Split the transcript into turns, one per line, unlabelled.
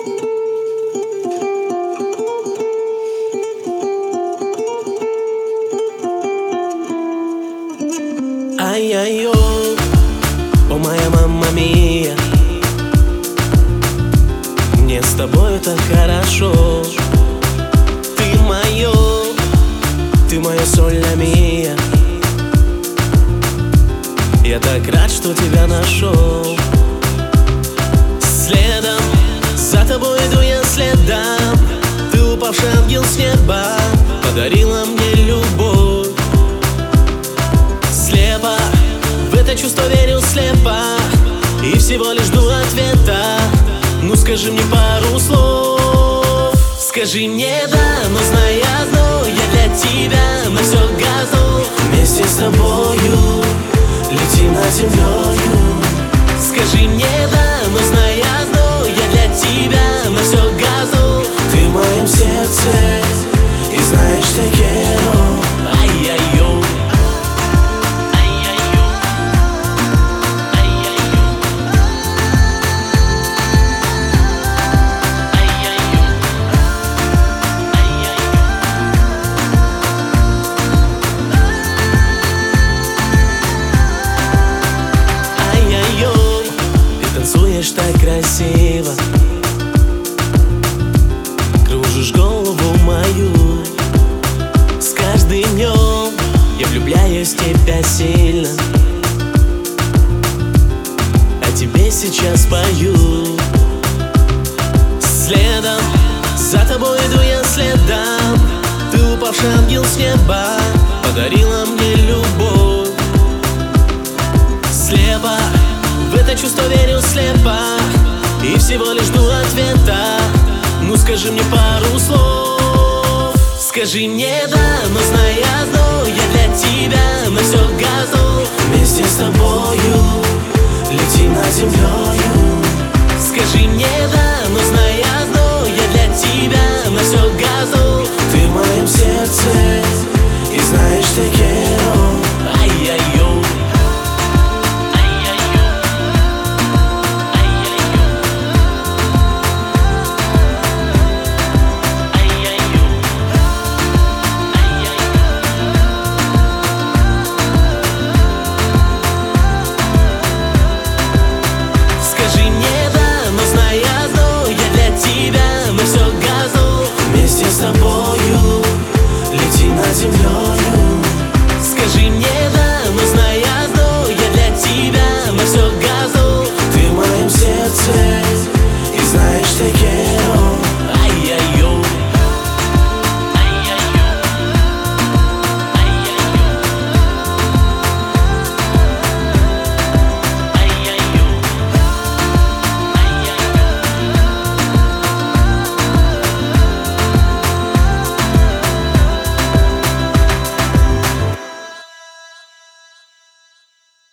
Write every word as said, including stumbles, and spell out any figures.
Ай-яй-йо, о моя мамма мия, мне с тобою так хорошо. Ты мое, ты моя соль ля мия. Я так рад, что тебя нашел. Следом, за тобой иду я следом. Ты упавший ангел с неба, подарила мне любовь. Слепо, в это чувство верю слепо, и всего лишь жду ответа. Ну скажи мне пару слов. Скажи мне да, но знай одно, я для тебя на все готов. Вместе с тобою летим над землею. Скажи мне да, но знай одно, я для тебя на все готов. Ты в моем сердце, и знаешь, te quiero. Ай-яй-йо. Танцуешь так красиво, кружишь голову мою. С каждым днем я влюбляюсь в тебя сильно, а тебе сейчас пою. Следом, за тобой иду я следом. Ты упавший ангел с неба, подарила мне любовь. Слепо, в это чувство верю слепо, и всего лишь жду ответа. Ну скажи мне пару слов. Скажи мне да, но знай одно, я для тебя на все готов. Вместе с тобою летим над землею.